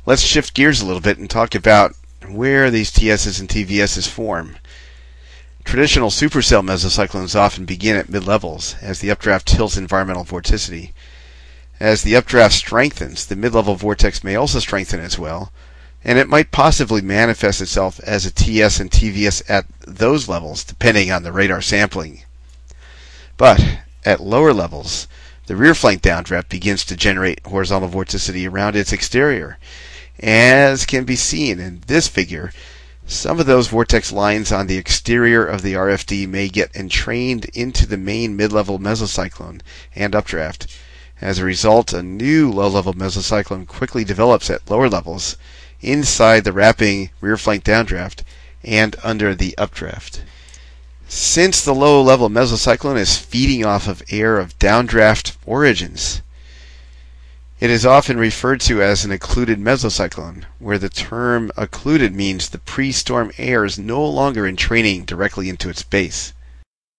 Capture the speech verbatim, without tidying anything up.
Let's shift gears a little bit and talk about where these T S's and T V S's form. Traditional supercell mesocyclones often begin at mid-levels as the updraft tilts environmental vorticity. As the updraft strengthens, the mid-level vortex may also strengthen as well, and it might possibly manifest itself as a T S and T V S at those levels, depending on the radar sampling. But at lower levels, the rear flank downdraft begins to generate horizontal vorticity around its exterior. As can be seen in this figure, some of those vortex lines on the exterior of the R F D may get entrained into the main mid-level mesocyclone and updraft. As a result, a new low-level mesocyclone quickly develops at lower levels, inside the wrapping rear flank downdraft and under the updraft. Since the low-level mesocyclone is feeding off of air of downdraft origins, it is often referred to as an occluded mesocyclone, where the term occluded means the pre-storm air is no longer entraining directly into its base.